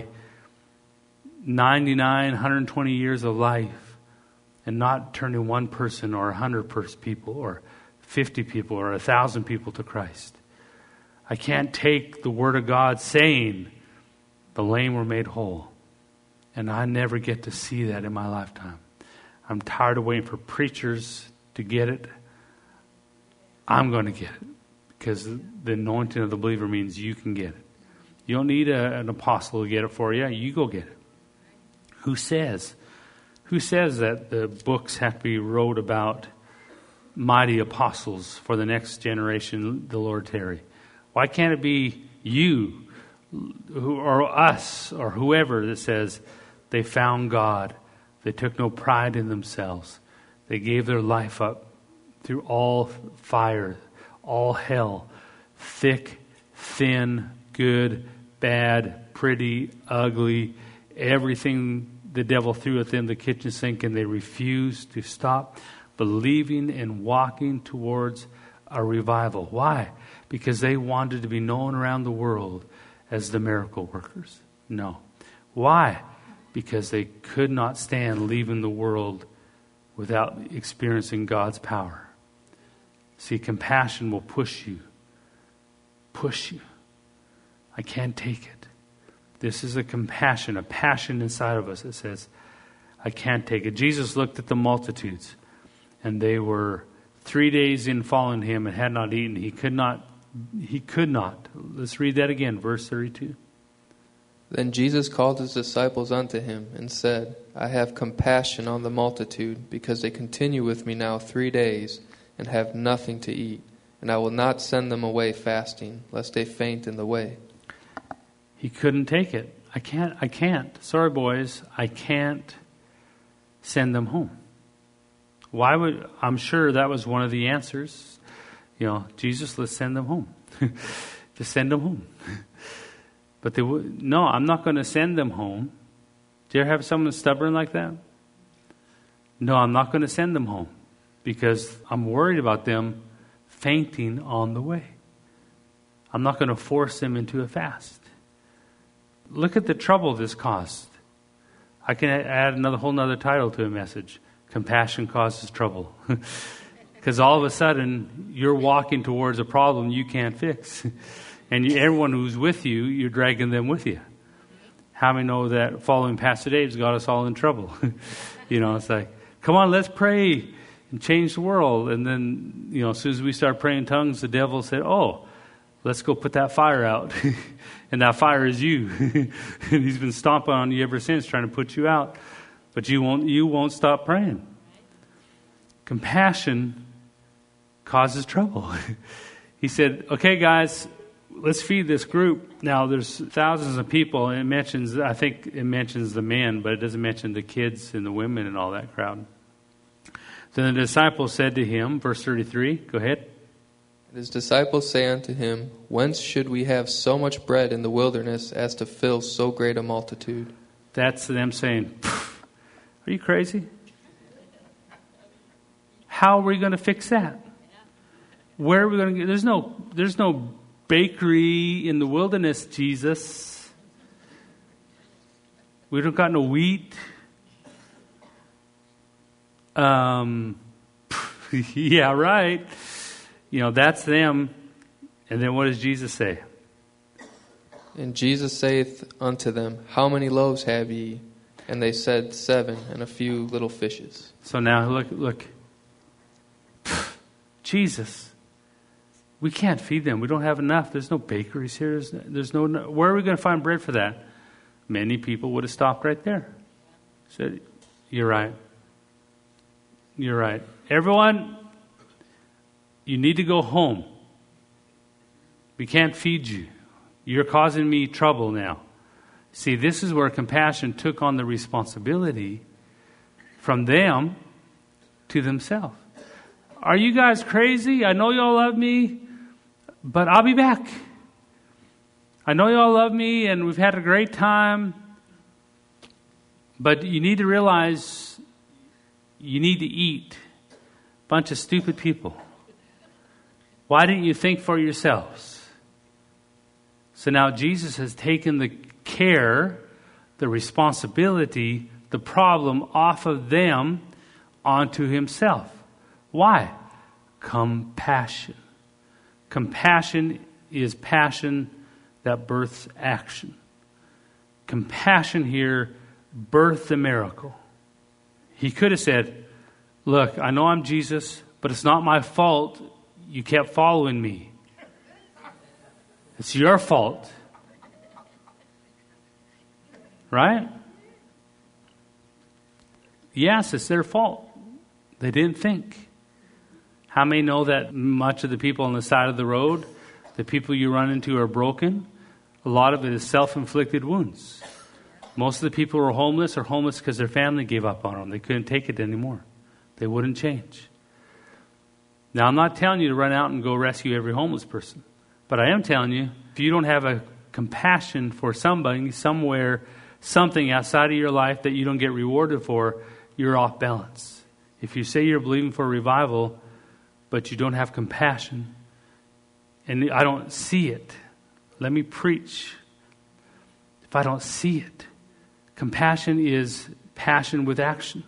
[SPEAKER 1] 99, 120 years of life and not turning one person or 100 people or 50 people or 1,000 people to Christ. I can't take the Word of God saying the lame were made whole, and I never get to see that in my lifetime. I'm tired of waiting for preachers to get it. I'm going to get it, because the anointing of the believer means you can get it. You don't need an apostle to get it for you. You go get it. Who says that the books have to be wrote about mighty apostles for the next generation, the Lord tarry? Why can't it be you or us or whoever that says they found God, they took no pride in themselves, they gave their life up through all fire, all hell, thick, thin, good, bad, pretty, ugly, everything the devil threw at them, the kitchen sink, and they refused to stop believing and walking towards a revival. Why? Because they wanted to be known around the world as the miracle workers. No. Why? Because they could not stand leaving the world without experiencing God's power. See, compassion will push you. Push you. I can't take it. This is a compassion, a passion inside of us that says, I can't take it. Jesus looked at the multitudes, and they were 3 days in following him and had not eaten. He could not. Let's read that again, verse 32.
[SPEAKER 2] Then Jesus called his disciples unto him and said, I have compassion on the multitude, because they continue with me now 3 days and have nothing to eat. And I will not send them away fasting, lest they faint in the way.
[SPEAKER 1] He couldn't take it. I can't. Sorry, boys. I can't send them home. I'm sure that was one of the answers. Jesus, let's send them home. Just send them home. But no, I'm not going to send them home. Do you ever have someone stubborn like that? No, I'm not going to send them home, because I'm worried about them fainting on the way. I'm not going to force them into a fast. Look at the trouble this caused. I can add whole nother title to a message. Compassion causes trouble. Because all of a sudden, you're walking towards a problem you can't fix. And everyone who's with you, you're dragging them with you. How many know that following Pastor Dave's got us all in trouble? It's like, come on, let's pray and change the world. And then, as soon as we start praying in tongues, the devil said, let's go put that fire out. And that fire is you. And he's been stomping on you ever since, trying to put you out. But you won't stop praying. Compassion causes trouble. He said, okay, guys, let's feed this group. Now, there's thousands of people, and I think it mentions the men, but it doesn't mention the kids and the women and all that crowd. Then the disciples said to him, verse 33, go ahead.
[SPEAKER 2] His disciples say unto him, Whence should we have so much bread in the wilderness as to fill so great a multitude?
[SPEAKER 1] That's them saying, are you crazy? How are we going to fix that? Where are we going to get? There's no bakery in the wilderness, Jesus. We don't got no wheat. Yeah, right. That's them. And then what does Jesus say?
[SPEAKER 2] And Jesus saith unto them, How many loaves have ye? And they said, 7, and a few little fishes.
[SPEAKER 1] So now look. Jesus, we can't feed them. We don't have enough. There's no bakeries here. There's no. Where are we going to find bread for that? Many people would have stopped right there. Said, you're right. You're right. Everyone, you need to go home. We can't feed you. You're causing me trouble now. See, this is where compassion took on the responsibility from them to themselves. Are you guys crazy? I know y'all love me, but I'll be back. I know y'all love me and we've had a great time, but you need to realize You need to eat. Bunch of stupid people. Why didn't you think for yourselves? So now Jesus has taken the care, the responsibility, the problem off of them onto himself. Why? Compassion. Compassion is passion that births action. Compassion here birthed the miracle. He could have said, look, I know I'm Jesus, but it's not my fault you kept following me. It's your fault. Right? Yes, it's their fault. They didn't think. How many know that much of the people on the side of the road, the people you run into are broken? A lot of it is self-inflicted wounds. Most of the people who are homeless because their family gave up on them. They couldn't take it anymore. They wouldn't change. Now, I'm not telling you to run out and go rescue every homeless person. But I am telling you, if you don't have a compassion for somebody, somewhere, something outside of your life that you don't get rewarded for, you're off balance. If you say you're believing for revival, but you don't have compassion, and I don't see it, let me preach. If I don't see it, compassion is passion with action.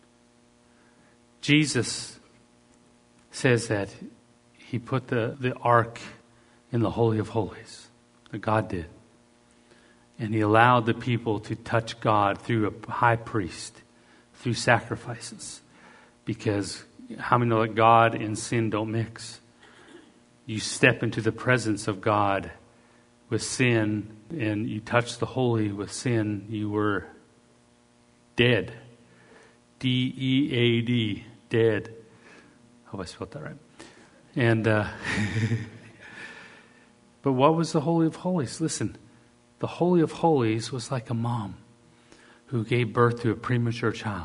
[SPEAKER 1] Jesus says that he put the ark in the Holy of Holies, that God did. And he allowed the people to touch God through a high priest, through sacrifices. Because how many know that God and sin don't mix? You step into the presence of God with sin, and you touch the holy with sin, you were dead. D-E-A-D, dead. I hope I spelled that right. And but what was the Holy of Holies? Listen, the Holy of Holies was like a mom who gave birth to a premature child.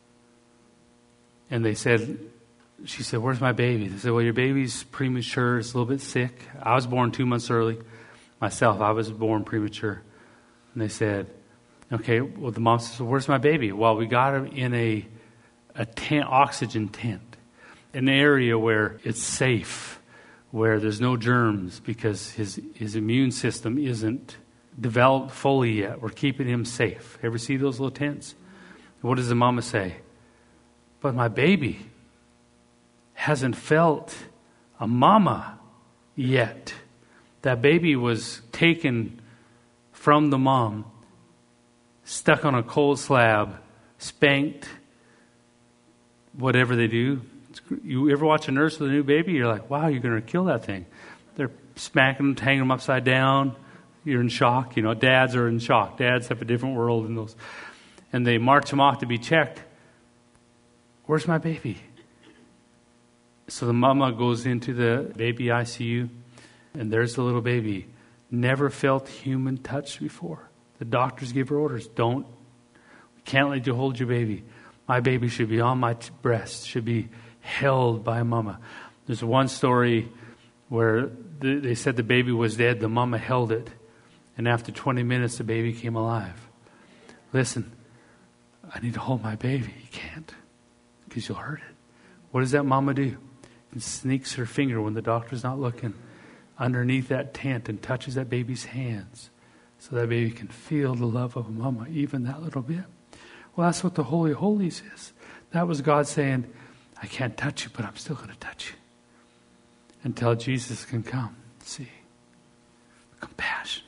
[SPEAKER 1] And she said, where's my baby? They said, well, your baby's premature. It's a little bit sick. I was born 2 months early. Myself, I was born premature. And they said, okay, well, the mom says, well, where's my baby? Well, we got him in a tent, oxygen tent, an area where it's safe, where there's no germs because his immune system isn't developed fully yet. We're keeping him safe. Ever see those little tents? What does the mama say? But my baby hasn't felt a mama yet. That baby was taken from the mom, stuck on a cold slab, spanked, whatever they do. You ever watch a nurse with a new baby? You're like, wow, you're going to kill that thing. They're smacking them, hanging them upside down. You're in shock. You know, dads are in shock. Dads have a different world in those. And they march them off to be checked. Where's my baby? So the mama goes into the baby ICU, and there's the little baby. Never felt human touch before. The doctors give her orders. We can't let you hold your baby. My baby should be on my breast, should be held by a mama. There's one story where they said the baby was dead. The mama held it. And after 20 minutes, the baby came alive. Listen, I need to hold my baby. You can't, because you'll hurt it. What does that mama do? And sneaks her finger when the doctor's not looking underneath that tent and touches that baby's hands so that baby can feel the love of a mama, even that little bit. Well, that's what the Holy of Holies is. That was God saying, I can't touch you, but I'm still going to touch you until Jesus can come. See? Compassion.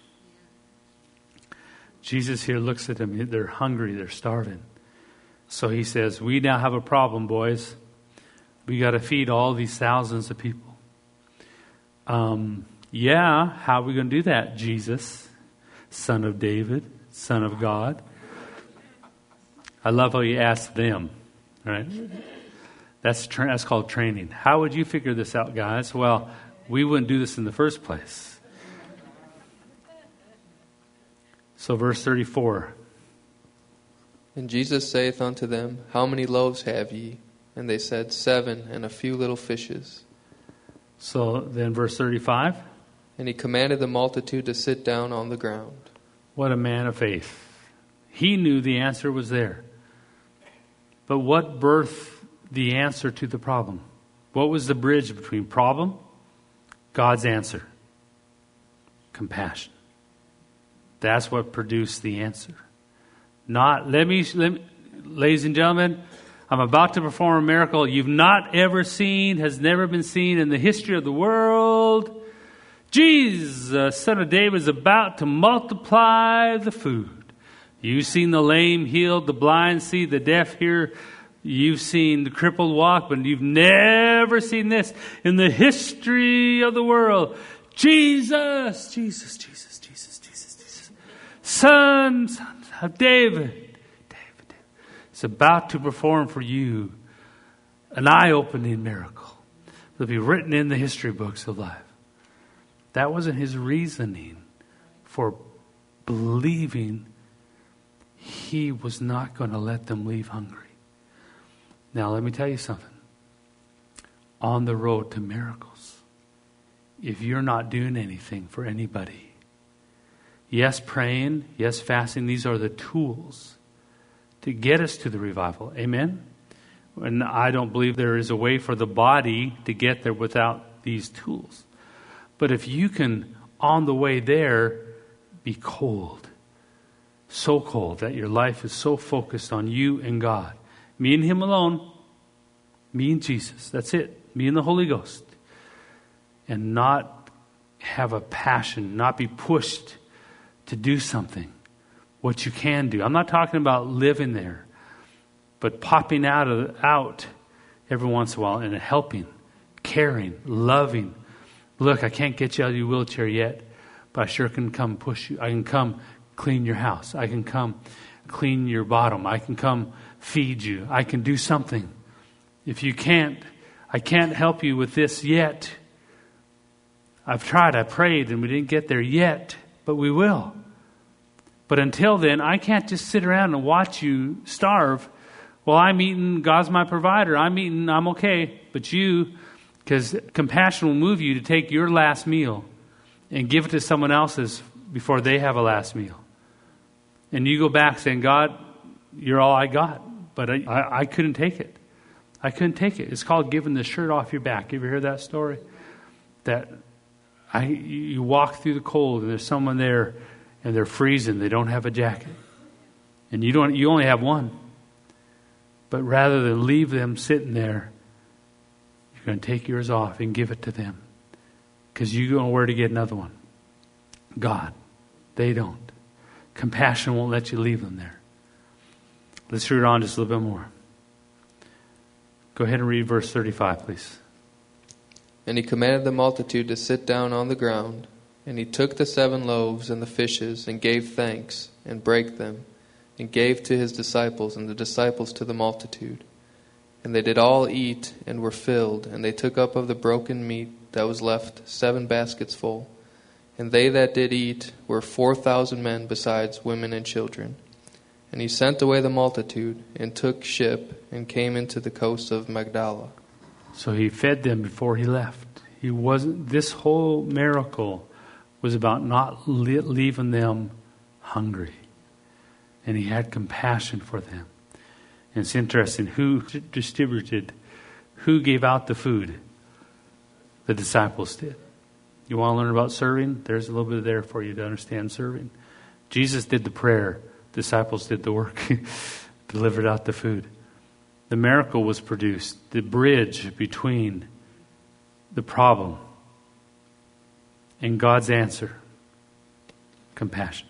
[SPEAKER 1] Jesus here looks at them. They're hungry. They're starving. So he says, we now have a problem, boys. We got to feed all these thousands of people. Yeah, how are we going to do that, Jesus, Son of David, Son of God? I love how you ask them, right? That's called training. How would you figure this out, guys? Well, we wouldn't do this in the first place. So verse 34.
[SPEAKER 2] And Jesus saith unto them, How many loaves have ye? And they said, 7, and a few little fishes.
[SPEAKER 1] So then verse 35.
[SPEAKER 2] And he commanded the multitude to sit down on the ground.
[SPEAKER 1] What a man of faith. He knew the answer was there. But what birthed the answer to the problem? What was the bridge between problem, God's answer? Compassion. That's what produced the answer. Not, ladies and gentlemen, I'm about to perform a miracle you've not ever seen, has never been seen in the history of the world. Jesus, Son of David, is about to multiply the food. You've seen the lame healed, the blind see, the deaf hear. You've seen the crippled walk, but you've never seen this in the history of the world. Jesus, Jesus, Jesus, Jesus, Jesus, Jesus. Son of David. Is about to perform for you an eye-opening miracle. It'll be written in the history books of life. That wasn't his reasoning for believing he was not going to let them leave hungry. Now, let me tell you something. On the road to miracles, if you're not doing anything for anybody, yes, praying, yes, fasting, these are the tools to get us to the revival. Amen? And I don't believe there is a way for the body to get there without these tools. But if you can, on the way there, be cold, so cold that your life is so focused on you and God, me and Him alone, me and Jesus, that's it, me and the Holy Ghost, and not have a passion, not be pushed to do something. What you can do. I'm not talking about living there, but popping out every once in a while and helping, caring, loving. Look, I can't get you out of your wheelchair yet, but I sure can come push you. I can come clean your house. I can come clean your bottom. I can come feed you. I can do something. If you can't, I can't help you with this yet. I've tried, I prayed, and we didn't get there yet, but we will. But until then, I can't just sit around and watch you starve. Well, I'm eating, God's my provider. I'm eating, I'm okay. But you, because compassion will move you to take your last meal and give it to someone else's before they have a last meal. And you go back saying, God, you're all I got. But I couldn't take it. I couldn't take it. It's called giving the shirt off your back. You ever hear that story? That you walk through the cold and there's someone there and they're freezing. They don't have a jacket. And you only have one. But rather than leave them sitting there, you're going to take yours off and give it to them. Because you don't know where to get another one. God, they don't. Compassion won't let you leave them there. Let's read on just a little bit more. Go ahead and read verse 35, please.
[SPEAKER 2] And he commanded the multitude to sit down on the ground. And he took the 7 loaves and the fishes, and gave thanks, and brake them, and gave to his disciples, and the disciples to the multitude. And they did all eat, and were filled, and they took up of the broken meat that was left 7 baskets full. And they that did eat were 4,000 men, besides women and children. And he sent away the multitude, and took ship, and came into the coast of Magdala.
[SPEAKER 1] So he fed them before he left. This whole miracle was about not leaving them hungry. And he had compassion for them. And it's interesting, who gave out the food? The disciples did. You want to learn about serving? There's a little bit there for you to understand serving. Jesus did the prayer. Disciples did the work. Delivered out the food. The miracle was produced. The bridge between the problem and God's answer. Compassion.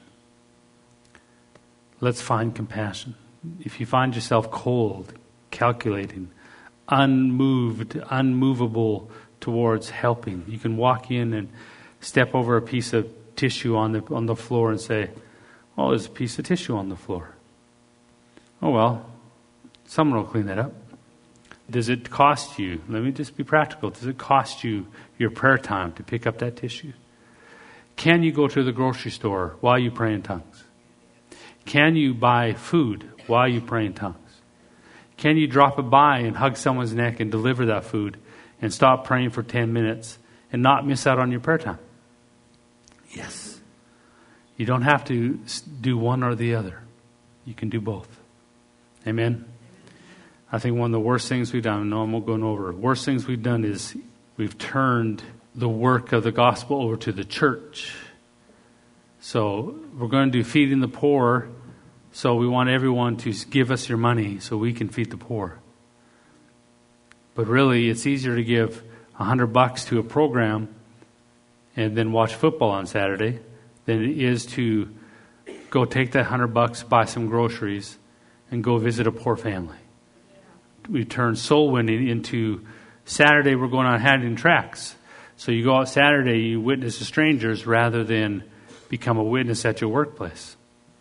[SPEAKER 1] Let's find compassion. If you find yourself cold, calculating, unmoved, unmovable towards helping, you can walk in and step over a piece of tissue on the floor and say, "Oh, there's a piece of tissue on the floor. Oh well, someone will clean that up." Does it cost you? Let me just be practical. Does it cost you your prayer time to pick up that tissue? Can you go to the grocery store while you pray in tongues? Can you buy food while you pray in tongues? Can you drop it by and hug someone's neck and deliver that food and stop praying for 10 minutes and not miss out on your prayer time? Yes. You don't have to do one or the other. You can do both. Amen? I think one of the worst things we've done, no, I'm going over, worst things we've done is we've turned the work of the gospel over to the church. So we're going to do feeding the poor, so we want everyone to give us your money so we can feed the poor. But really, it's easier to give $100 to a program and then watch football on Saturday than it is to go take that $100, buy some groceries, and go visit a poor family. We turn soul winning into Saturday we're going on handing tracts. So you go out Saturday, you witness to strangers rather than become a witness at your workplace.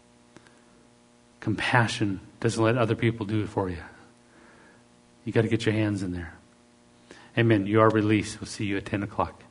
[SPEAKER 1] Compassion doesn't let other people do it for you. You got to get your hands in there. Amen. You are released. We'll see you at 10 o'clock.